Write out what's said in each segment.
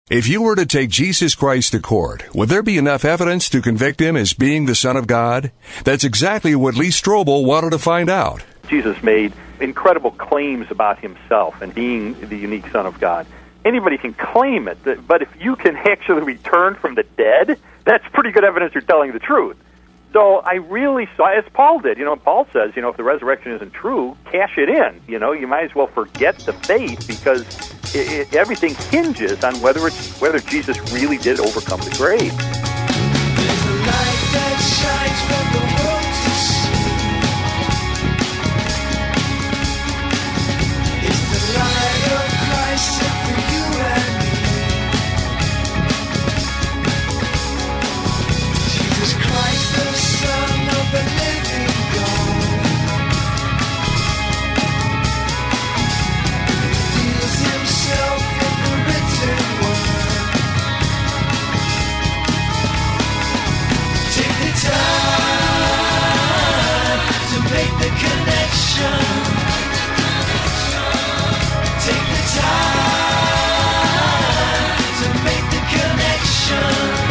If you were to take Jesus Christ to court, would there be enough evidence to convict him as being the Son of God? That's exactly what Lee Strobel wanted to find out. Jesus made incredible claims about himself and being the unique Son of God. Anybody can claim it, but if you can actually return from the dead, that's pretty good evidence you're telling the truth. So I really saw, as Paul did, Paul says, if the resurrection isn't true, cash it in. You might as well forget the faith because everything hinges on whether Jesus really did overcome the grave. There's a light that shines from the world to see. It's the light of Christ set for you and me. Jesus Christ, the Son of the living God. Reveals himself in the written word. Take the time to make the connection. Take the time to make the connection.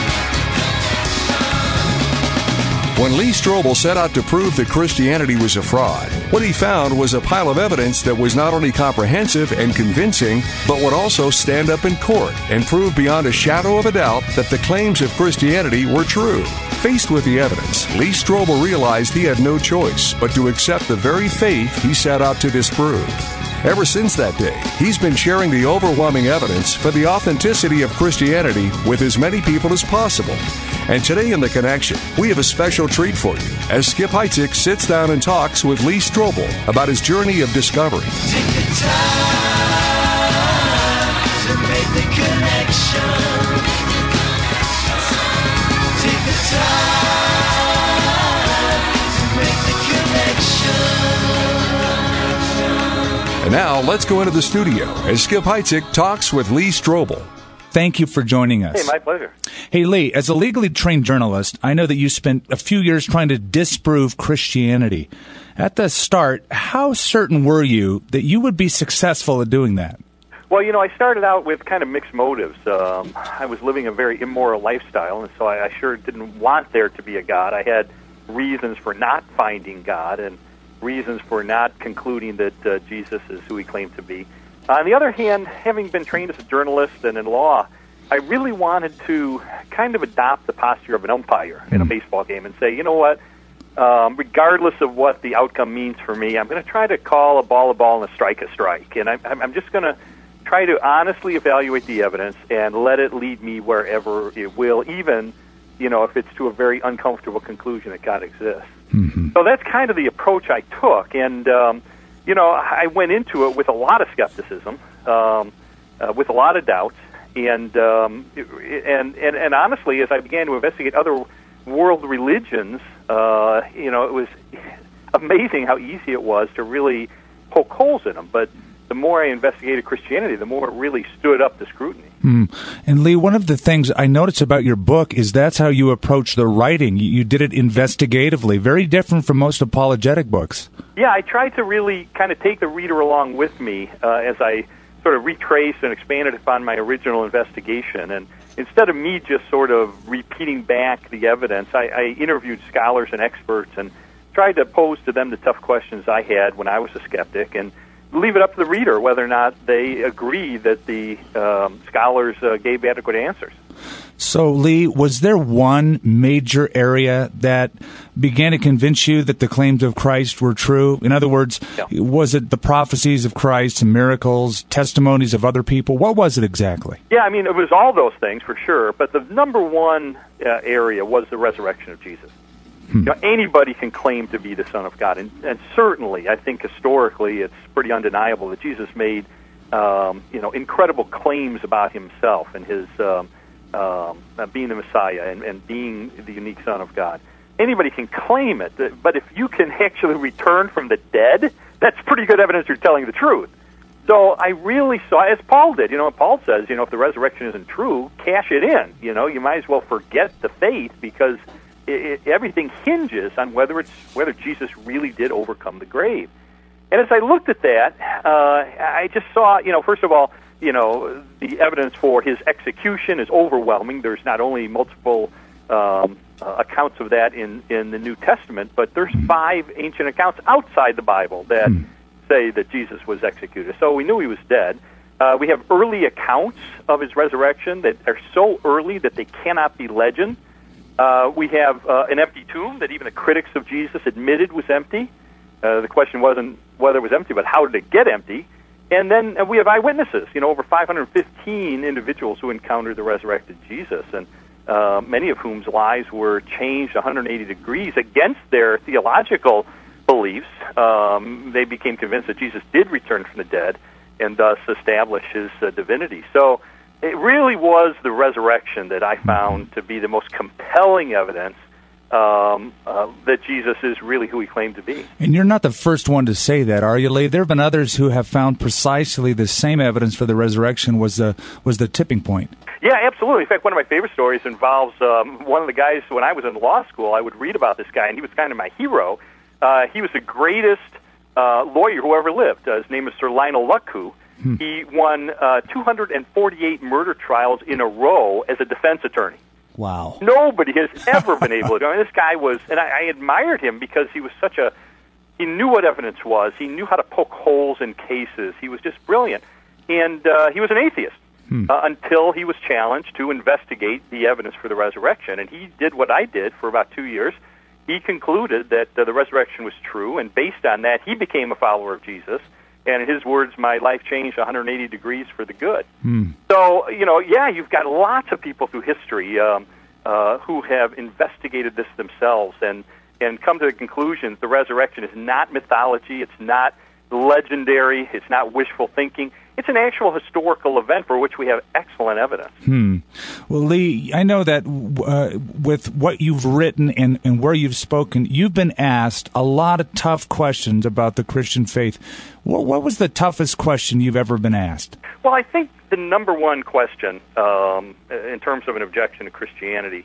When Lee Strobel set out to prove that Christianity was a fraud, what he found was a pile of evidence that was not only comprehensive and convincing, but would also stand up in court and prove beyond a shadow of a doubt that the claims of Christianity were true. Faced with the evidence, Lee Strobel realized he had no choice but to accept the very faith he set out to disprove. Ever since that day, he's been sharing the overwhelming evidence for the authenticity of Christianity with as many people as possible. And today in The Connection, we have a special treat for you as Skip Heitzig sits down and talks with Lee Strobel about his journey of discovery. Take the time to make the connection. Take the time to make the connection. And now, let's go into the studio as Skip Heitzig talks with Lee Strobel. Thank you for joining us. Hey, my pleasure. Hey, Lee, as a legally trained journalist, I know that you spent a few years trying to disprove Christianity. At the start, how certain were you that you would be successful at doing that? Well, I started out with kind of mixed motives. I was living a very immoral lifestyle, and so I sure didn't want there to be a God. I had reasons for not finding God and reasons for not concluding that Jesus is who he claimed to be. On the other hand, having been trained as a journalist and in law, I really wanted to kind of adopt the posture of an umpire in a baseball game and say, you know what, regardless of what the outcome means for me, I'm going to try to call a ball and a strike. And I'm just going to try to honestly evaluate the evidence and let it lead me wherever it will, even, if it's to a very uncomfortable conclusion that God exists. Mm-hmm. So that's kind of the approach I took. And, I went into it with a lot of skepticism, with a lot of doubts. And honestly, as I began to investigate other world religions, it was amazing how easy it was to really poke holes in them. But the more I investigated Christianity, the more it really stood up to scrutiny. And Lee, one of the things I noticed about your book is that's how you approach the writing. You did it investigatively, very different from most apologetic books. Yeah, I tried to really kind of take the reader along with me as I sort of retraced and expanded upon my original investigation. And instead of me just sort of repeating back the evidence, I interviewed scholars and experts and tried to pose to them the tough questions I had when I was a skeptic and leave it up to the reader whether or not they agree that the scholars gave adequate answers. So, Lee, was there one major area that began to convince you that the claims of Christ were true? In other words, was it the prophecies of Christ, miracles, testimonies of other people? What was it exactly? Yeah, I mean, it was all those things for sure, but the number one area was the resurrection of Jesus. Anybody can claim to be the Son of God, and certainly, I think historically, it's pretty undeniable that Jesus made, incredible claims about himself and his being the Messiah and being the unique Son of God. Anybody can claim it, but if you can actually return from the dead, that's pretty good evidence you're telling the truth. So I really saw, as Paul did, Paul says, if the resurrection isn't true, cash it in. You might as well forget the faith because everything hinges on whether Jesus really did overcome the grave. And as I looked at that, I just saw, first of all, the evidence for his execution is overwhelming. There's not only multiple accounts of that in the New Testament, but there's 5 ancient accounts outside the Bible that say that Jesus was executed. So we knew he was dead. We have early accounts of his resurrection that are so early that they cannot be legend. We have an empty tomb that even the critics of Jesus admitted was empty. The question wasn't whether it was empty, but how did it get empty? And then we have eyewitnesses, over 515 individuals who encountered the resurrected Jesus, and many of whom's lives were changed 180 degrees against their theological beliefs. They became convinced that Jesus did return from the dead and thus establish his divinity. So it really was the resurrection that I found to be the most compelling evidence that Jesus is really who he claimed to be. And you're not the first one to say that, are you, Lee? There have been others who have found precisely the same evidence for the resurrection was the tipping point. Yeah, absolutely. In fact, one of my favorite stories involves one of the guys when I was in law school. I would read about this guy, and he was kind of my hero. He was the greatest lawyer who ever lived. His name is Sir Lionel Luckhoo. He won 248 murder trials in a row as a defense attorney. Wow. Nobody has ever been able to do it. This guy was, and I admired him because he was he knew what evidence was. He knew how to poke holes in cases. He was just brilliant. And he was an atheist until he was challenged to investigate the evidence for the resurrection. And he did what I did for about 2 years. He concluded that the resurrection was true, and based on that, he became a follower of Jesus. And in his words, my life changed 180 degrees for the good. So, you've got lots of people through history who have investigated this themselves and come to the conclusion that the resurrection is not mythology, it's not legendary, it's not wishful thinking. It's an actual historical event for which we have excellent evidence. Well, Lee, I know that with what you've written and where you've spoken, you've been asked a lot of tough questions about the Christian faith. What was the toughest question you've ever been asked? Well, I think the number one question in terms of an objection to Christianity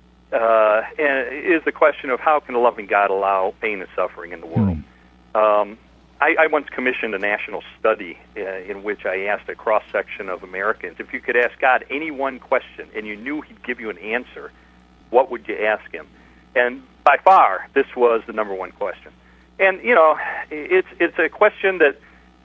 is the question of how can a loving God allow pain and suffering in the world? I once commissioned a national study in which I asked a cross-section of Americans, if you could ask God any one question and you knew he'd give you an answer, what would you ask him? And by far, this was the number one question. And, it's a question that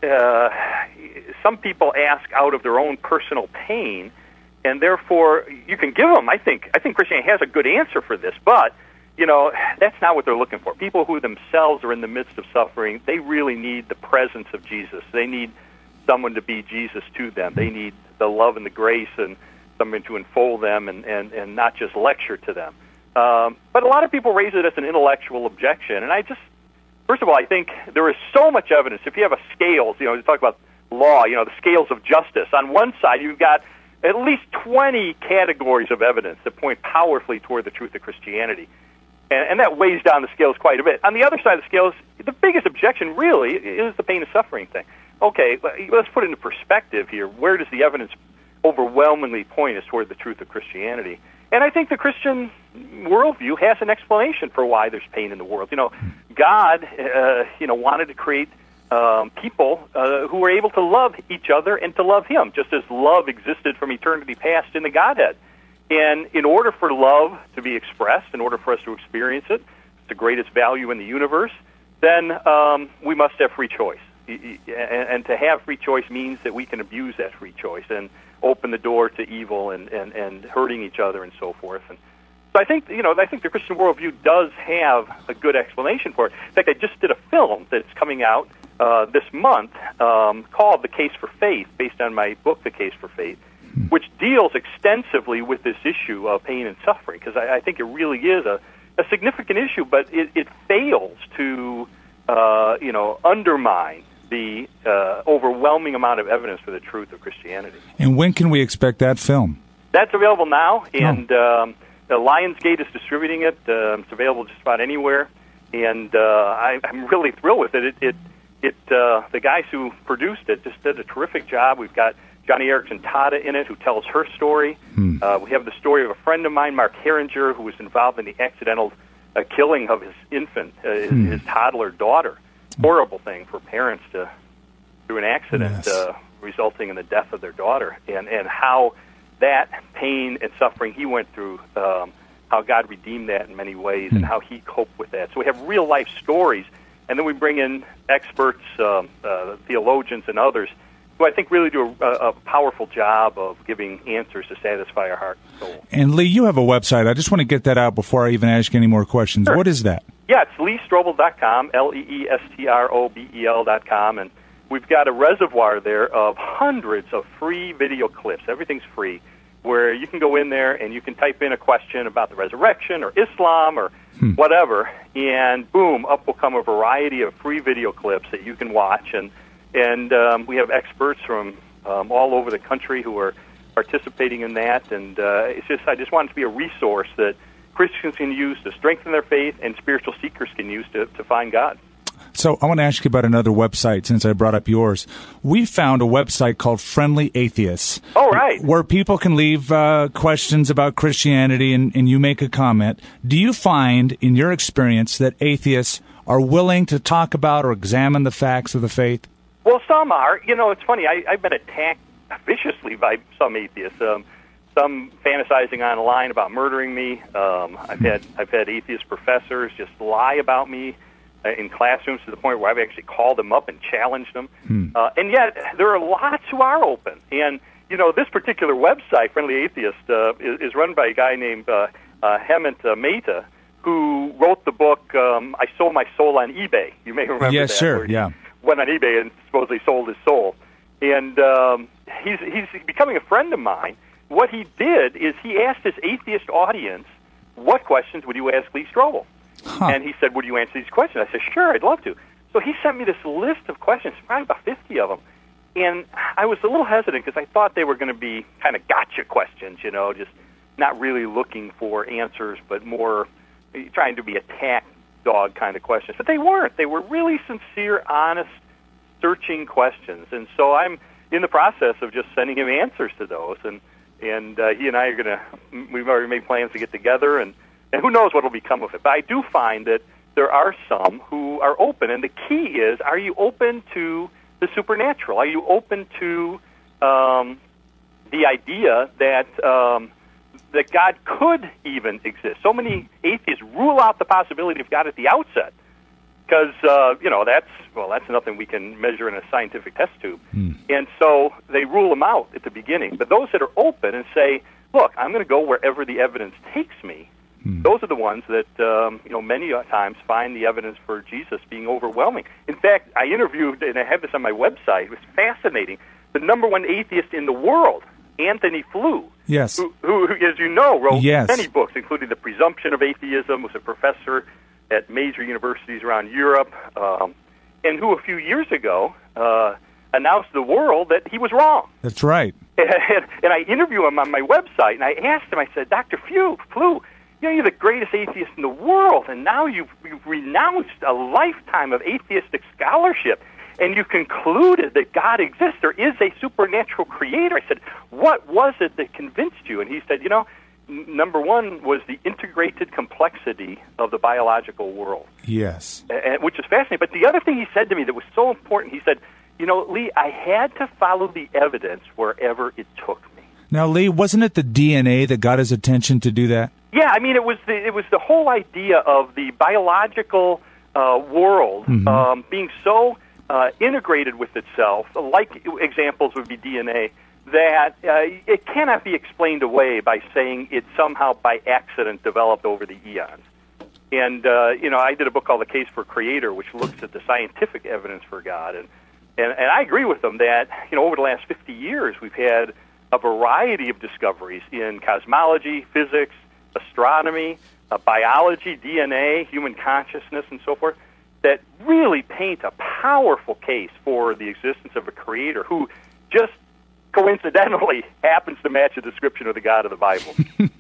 some people ask out of their own personal pain, and therefore you can give them, I think Christianity has a good answer for this, but that's not what they're looking for. People who themselves are in the midst of suffering, they really need the presence of Jesus. They need someone to be Jesus to them. They need the love and the grace and someone to enfold them and not just lecture to them. But a lot of people raise it as an intellectual objection. And first of all, I think there is so much evidence. If you have a scales, you talk about law, the scales of justice. On one side, you've got at least 20 categories of evidence that point powerfully toward the truth of Christianity. And that weighs down the scales quite a bit. On the other side of the scales, the biggest objection really is the pain and suffering thing. Okay, let's put it into perspective here. Where does the evidence overwhelmingly point us toward the truth of Christianity? And I think the Christian worldview has an explanation for why there's pain in the world. God, wanted to create people who were able to love each other and to love him, just as love existed from eternity past in the Godhead. And in order for love to be expressed, in order for us to experience it, it's the greatest value in the universe, then we must have free choice. And to have free choice means that we can abuse that free choice and open the door to evil and hurting each other and so forth. And so I think the Christian worldview does have a good explanation for it. In fact, I just did a film that's coming out this month called The Case for Faith, based on my book, The Case for Faith, which deals extensively with this issue of pain and suffering, because I think it really is a significant issue, but it fails to undermine the overwhelming amount of evidence for the truth of Christianity. And when can we expect that film? That's available now, and Lionsgate is distributing it. It's available just about anywhere, and I'm really thrilled with it. The guys who produced it just did a terrific job. We've got Johnny Erickson Tada in it, who tells her story. We have the story of a friend of mine, Mark Herringer, who was involved in the accidental killing of his infant, his toddler daughter. Horrible thing for parents to, through an accident, resulting in the death of their daughter, and how that pain and suffering he went through, how God redeemed that in many ways, and how he coped with that. So we have real-life stories, and then we bring in experts, theologians and others, who I think really do a powerful job of giving answers to satisfy our heart and soul. And Lee, you have a website. I just want to get that out before I even ask you any more questions. Sure. What is that? Yeah, it's LeeStrobel.com, LeeStrobel.com, and we've got a reservoir there of hundreds of free video clips. Everything's free, where you can go in there and you can type in a question about the resurrection or Islam or whatever, and boom, up will come a variety of free video clips that you can watch. And we have experts from all over the country who are participating in that. And I just want it to be a resource that Christians can use to strengthen their faith, and spiritual seekers can use to find God. So I want to ask you about another website since I brought up yours. We found a website called Friendly Atheists. Oh, right. Where people can leave questions about Christianity and you make a comment. Do you find, in your experience, that atheists are willing to talk about or examine the facts of the faith? Well, some are. You know, it's funny. I've been attacked viciously by some atheists. Some fantasizing online about murdering me. I've had atheist professors just lie about me in classrooms to the point where I've actually called them up and challenged them. And yet, there are lots who are open. And, you know, this particular website, Friendly Atheist, is run by a guy named Hemant Mehta, who wrote the book, I Sold My Soul on eBay. You may remember that. Yes, sure, yeah. Went on eBay and supposedly sold his soul. And he's becoming a friend of mine. What he did is he asked his atheist audience, what questions would you ask Lee Strobel? And he said, would you answer these questions? I said, sure, I'd love to. So he sent me this list of questions, probably about 50 of them. And I was a little hesitant because I thought they were going to be kind of gotcha questions, you know, just not really looking for answers, but more trying to be attack dog kind of questions. But they weren't. They were really sincere, honest, searching questions. And so I'm in the process of just sending him answers to those. And he and I are going to, we've already made plans to get together, and who knows what will become of it. But I do find that there are some who are open, and the key is, are you open to the supernatural? Are you open to the idea that that God could even exist? So many atheists rule out the possibility of God at the outset because, you know, that's nothing we can measure in a scientific test tube. And so they rule them out at the beginning. But those that are open and say, look, I'm going to go wherever the evidence takes me, those are the ones that, you know, many times find the evidence for Jesus being overwhelming. In fact, I interviewed, and I have this on my website, it was fascinating, the number one atheist in the world, Anthony Flew, yes, who as you know, wrote yes. many books, including The Presumption of Atheism, was a professor at major universities around Europe, and who a few years ago announced to the world that he was wrong. That's right. And I interviewed him on my website, and I asked him, I said, Dr. Flew, you know, you're the greatest atheist in the world, and now you've renounced a lifetime of atheistic scholarship, and you concluded that God exists. There is a supernatural creator. I said, what was it that convinced you? And he said, you know, number one was the integrated complexity of the biological world. Yes. Which is fascinating. But the other thing he said to me that was so important, he said, you know, Lee, I had to follow the evidence wherever it took me. Now, Lee, wasn't it the DNA that got his attention to do that? Yeah, I mean, it was the whole idea of the biological world being so integrated with itself, like examples would be DNA, that it cannot be explained away by saying it somehow by accident developed over the eons. And, you know, I did a book called The Case for Creator, which looks at the scientific evidence for God. And I agree with them that, you know, over the last 50 years, we've had a variety of discoveries in cosmology, physics, astronomy, biology, DNA, human consciousness, and so forth, that really paint a powerful case for the existence of a creator who just coincidentally happens to match a description of the God of the Bible.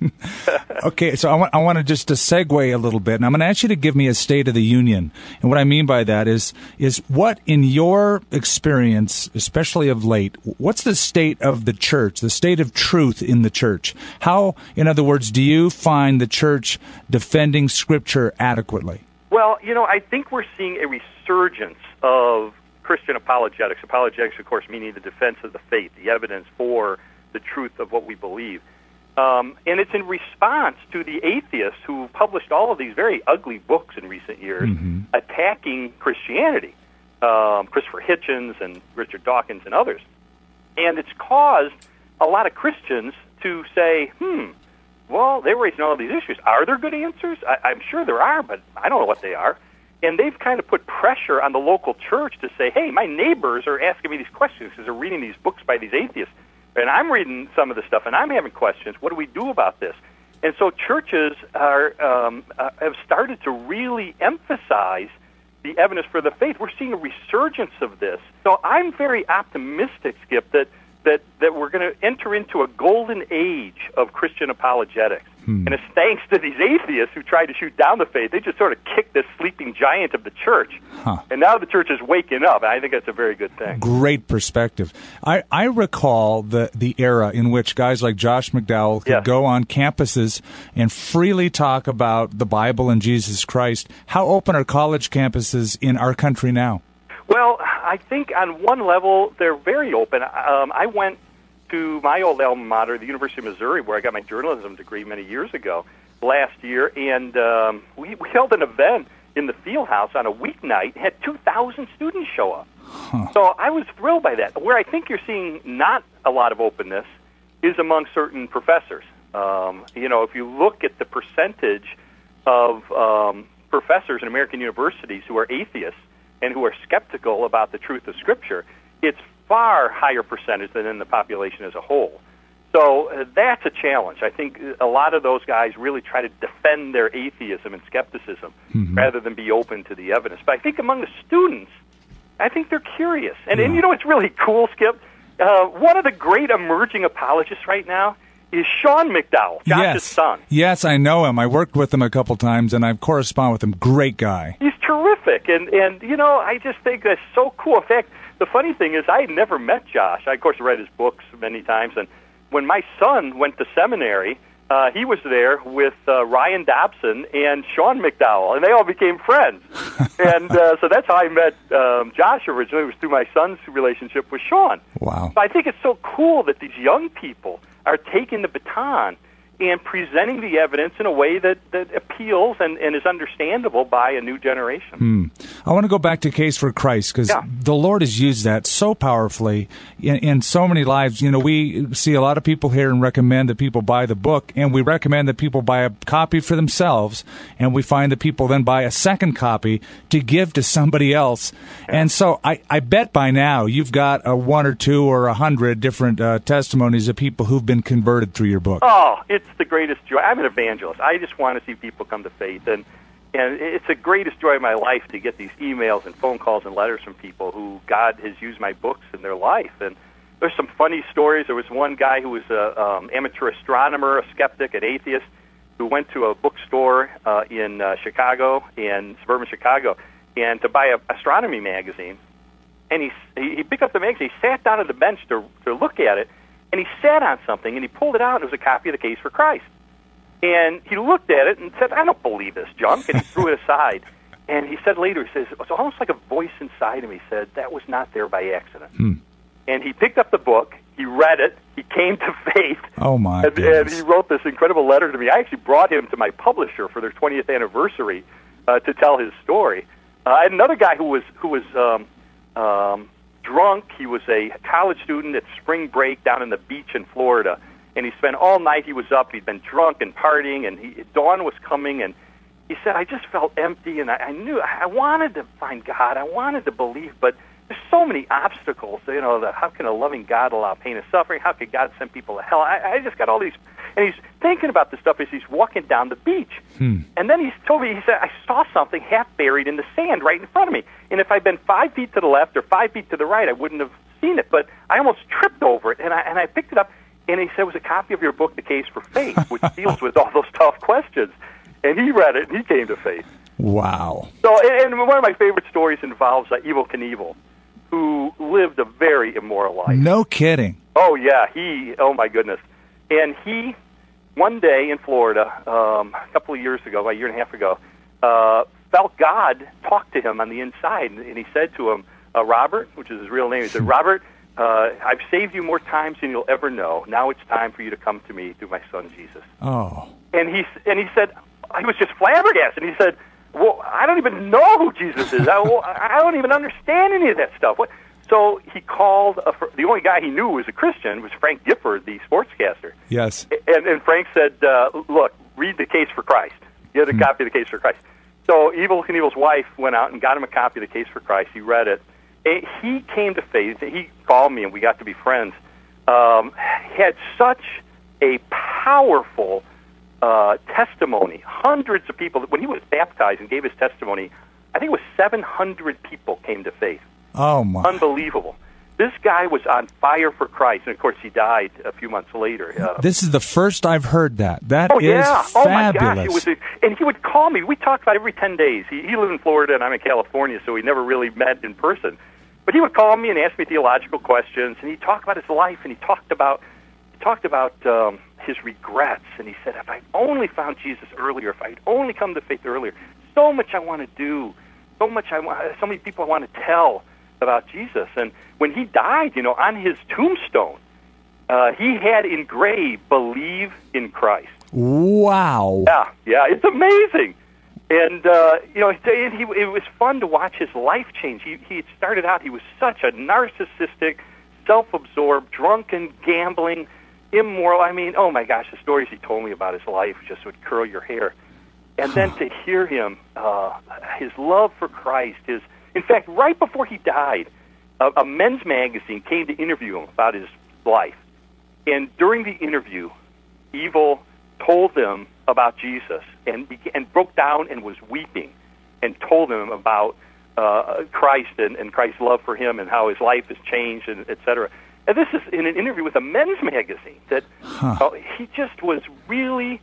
Okay, so I want to just to segue a little bit, and I'm going to ask you to give me a State of the Union. And what I mean by that is what, in your experience, especially of late, what's the state of the church, the state of truth in the church? How, in other words, do you find the church defending Scripture adequately? Well, you know, I think we're seeing a resurgence of Christian apologetics. Apologetics, of course, meaning the defense of the faith, the evidence for the truth of what we believe. And it's in response to the atheists who published all of these very ugly books in recent years attacking Christianity, Christopher Hitchens and Richard Dawkins and others. And it's caused a lot of Christians to say, well, they're raising all these issues. Are there good answers? I'm sure there are, but I don't know what they are. And they've kind of put pressure on the local church to say, hey, my neighbors are asking me these questions because they're reading these books by these atheists. And I'm reading some of the stuff, and I'm having questions. What do we do about this? And so churches have started to really emphasize the evidence for the faith. We're seeing a resurgence of this. So I'm very optimistic, Skip, that we're going to enter into a golden age of Christian apologetics. And it's thanks to these atheists who tried to shoot down the faith. They just sort of kicked this sleeping giant of the church. And now the church is waking up. I think that's a very good thing. Great perspective. I recall the era in which guys like Josh McDowell could go on campuses and freely talk about the Bible and Jesus Christ. How open are college campuses in our country now? Well, I think on one level, they're very open. I went to my old alma mater, the University of Missouri, where I got my journalism degree many years ago, last year, and we held an event in the field house on a weeknight, had 2,000 students show up. So I was thrilled by that. Where I think you're seeing not a lot of openness is among certain professors. If you look at the percentage of professors in American universities who are atheists and who are skeptical about the truth of Scripture, it's far higher percentage than in the population as a whole. So that's a challenge. I think a lot of those guys really try to defend their atheism and skepticism rather than be open to the evidence. But I think among the students, I think they're curious. And you know what's really cool, Skip? One of the great emerging apologists right now is Sean McDowell, Josh's son. Yes, I know him. I worked with him a couple times, and I've corresponded with him. Great guy. He's terrific. And I just think that's so cool. In fact, the funny thing is I had never met Josh. I, of course, read his books many times. And when my son went to seminary, he was there with Ryan Dobson and Sean McDowell, and they all became friends. And so that's how I met Josh originally. It was through my son's relationship with Sean. Wow. So I think it's so cool that these young people are taking the baton and presenting the evidence in a way that appeals and is understandable by a new generation. I want to go back to Case for Christ, because the Lord has used that so powerfully in so many lives. We see a lot of people here and recommend that people buy the book, and we recommend that people buy a copy for themselves, and we find that people then buy a second copy to give to somebody else. And so I bet by now you've got a 1 or 2 or 100 different testimonies of people who've been converted through your book. Oh, it's the greatest joy. I'm an evangelist. I just want to see people come to faith, and it's the greatest joy of my life to get these emails and phone calls and letters from people who God has used my books in their life. And there's some funny stories. There was one guy who was an amateur astronomer, a skeptic, an atheist, who went to a bookstore in Chicago, in suburban Chicago, and to buy an astronomy magazine. And he picked up the magazine. He sat down at the bench to look at it, and he sat on something, and he pulled it out, and it was a copy of The Case for Christ. And he looked at it and said, I don't believe this junk, and he threw it aside. And he said later, he says, it's almost like a voice inside him. He said, that was not there by accident. And he picked up the book, he read it, he came to faith. Oh, my and he wrote this incredible letter to me. I actually brought him to my publisher for their 20th anniversary to tell his story. I had another guy who was drunk. He was a college student at spring break down in the beach in Florida, and he spent all night. He was up. He'd been drunk and partying, and dawn was coming, and he said, I just felt empty, and I knew I wanted to find God. I wanted to believe, but there's so many obstacles. How can a loving God allow pain and suffering? How could God send people to hell? I just got all these, and he's thinking about this stuff as he's walking down the beach. And then he told me, he said, I saw something half buried in the sand right in front of me. And if I'd been 5 feet to the left or 5 feet to the right, I wouldn't have seen it. But I almost tripped over it, and I picked it up, and he said it was a copy of your book, The Case for Faith, which deals with all those tough questions. And he read it, and he came to faith. Wow. So, and one of my favorite stories involves Evel Knievel, who lived a very immoral life. No kidding. Oh, yeah. Oh, my goodness. And he, one day in Florida, a couple of years ago, about a year and a half ago, felt God talk to him on the inside. And he said to him, Robert, which is his real name. He said, Robert, I've saved you more times than you'll ever know. Now it's time for you to come to me through my son Jesus. Oh. And he said, he was just flabbergasted. He said, well, I don't even know who Jesus is. I don't even understand any of that stuff. What? So he called, the only guy he knew was a Christian was Frank Gifford, the sportscaster. Yes. And Frank said, look, read The Case for Christ. He had a copy of The Case for Christ. So Evel Knievel's wife went out and got him a copy of The Case for Christ. He read it. And he came to faith. He called me, and we got to be friends. He had such a powerful testimony. Hundreds of people, when he was baptized and gave his testimony, I think it was 700 people came to faith. Oh, my. Unbelievable. This guy was on fire for Christ, and of course he died a few months later. This is the first I've heard that. That is fabulous. Oh, my gosh. And he would call me. We talked about every 10 days. He lived in Florida, and I'm in California, so we never really met in person. But he would call me and ask me theological questions, and he talked about his life, and he talked about his regrets, and he said, if I'd only found Jesus earlier, if I'd only come to faith earlier, so much I want to do, so many people I want to tell about Jesus. And when he died, on his tombstone, he had engraved, believe in Christ. Wow. Yeah, it's amazing. And, it was fun to watch his life change. He started out, he was such a narcissistic, self-absorbed, drunken, gambling, immoral. I mean, oh my gosh, the stories he told me about his life just would curl your hair. And then to hear him, his love for Christ, in fact, right before he died, a men's magazine came to interview him about his life. And during the interview, Evel told them about Jesus and broke down and was weeping and told them about Christ and Christ's love for him and how his life has changed, and et cetera. And this is in an interview with a men's magazine that he just was really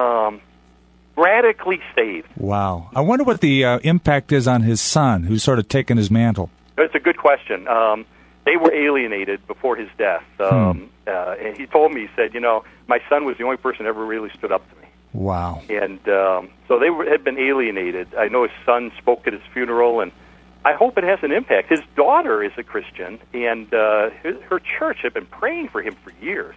radically saved. Wow. I wonder what the impact is on his son, who's sort of taken his mantle. That's a good question. They were alienated before his death. And he told me, he said, my son was the only person that ever really stood up to me. Wow. And so they had been alienated. I know his son spoke at his funeral, and I hope it has an impact. His daughter is a Christian, and her church had been praying for him for years.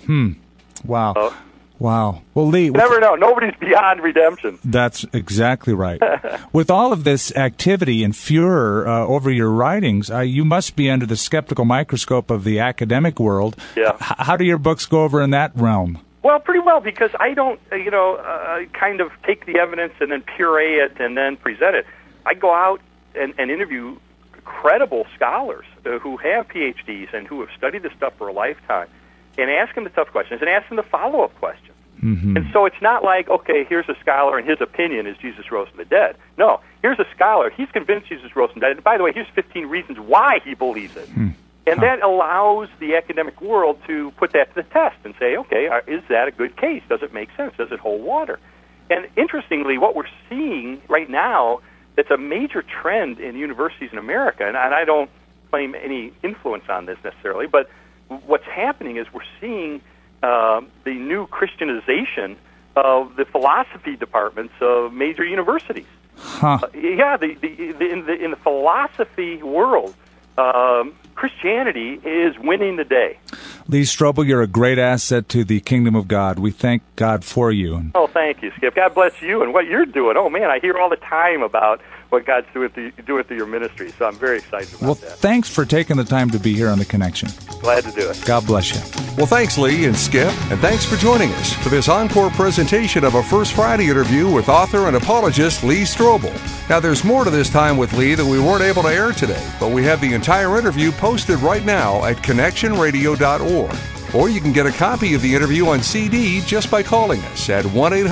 Wow. Wow. Well, Lee... You never know. Nobody's beyond redemption. That's exactly right. With all of this activity and furor over your writings, you must be under the skeptical microscope of the academic world. Yeah. How do your books go over in that realm? Well, pretty well, because I don't, kind of take the evidence and then puree it and then present it. I go out and interview credible scholars who have PhDs and who have studied this stuff for a lifetime, and ask them the tough questions and ask them the follow-up questions. Mm-hmm. And so it's not like, okay, here's a scholar and his opinion is Jesus rose from the dead. No, here's a scholar. He's convinced Jesus rose from the dead. And by the way, here's 15 reasons why he believes it. And that allows the academic world to put that to the test and say, okay, is that a good case? Does it make sense? Does it hold water? And interestingly, what we're seeing right now, that's a major trend in universities in America, and I don't claim any influence on this necessarily, but what's happening is we're seeing the new Christianization of the philosophy departments of major universities. In the philosophy world, Christianity is winning the day. Lee Strobel, you're a great asset to the kingdom of God. We thank God for you. Oh, thank you, Skip. God bless you and what you're doing. Oh, man, I hear all the time about what God's doing through your ministry, so I'm very excited about that. Well, thanks for taking the time to be here on The Connection. Glad to do it. God bless you. Well, thanks, Lee and Skip, and thanks for joining us for this encore presentation of a First Friday interview with author and apologist Lee Strobel. Now, there's more to this time with Lee that we weren't able to air today, but we have the entire interview posted right now at connectionradio.org. Or you can get a copy of the interview on CD just by calling us at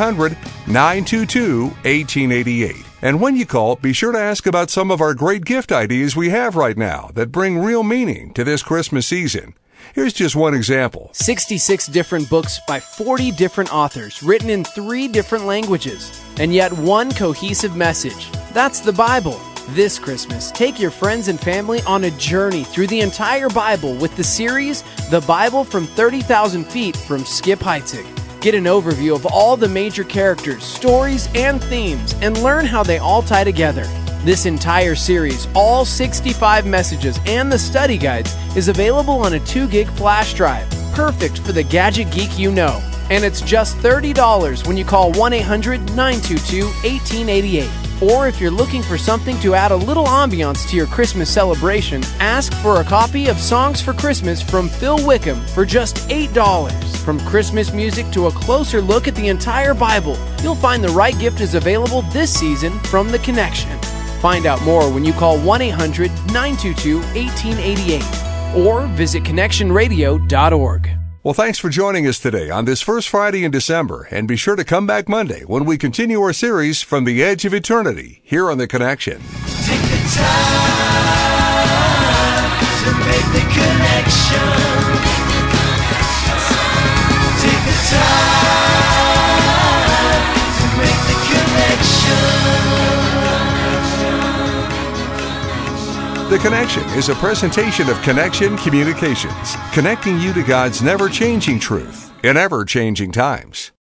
1-800-922-1888. And when you call, be sure to ask about some of our great gift ideas we have right now that bring real meaning to this Christmas season. Here's just one example. 66 different books by 40 different authors, written in 3 different languages, and yet one cohesive message. That's the Bible. This Christmas, take your friends and family on a journey through the entire Bible with the series, The Bible from 30,000 Feet from Skip Heitzig. Get an overview of all the major characters, stories, and themes, and learn how they all tie together. This entire series, all 65 messages and the study guides, is available on a 2 gig flash drive, perfect for the gadget geek you know. And it's just $30 when you call 1-800-922-1888. Or if you're looking for something to add a little ambiance to your Christmas celebration, ask for a copy of Songs for Christmas from Phil Wickham for just $8. From Christmas music to a closer look at the entire Bible, you'll find the right gift is available this season from The Connection. Find out more when you call 1-800-922-1888 or visit connectionradio.org. Well, thanks for joining us today on this first Friday in December, and be sure to come back Monday when we continue our series From the Edge of Eternity here on The Connection. Take the time to make the connection. Take the time to make the connection. The Connection is a presentation of Connection Communications, connecting you to God's never-changing truth in ever-changing times.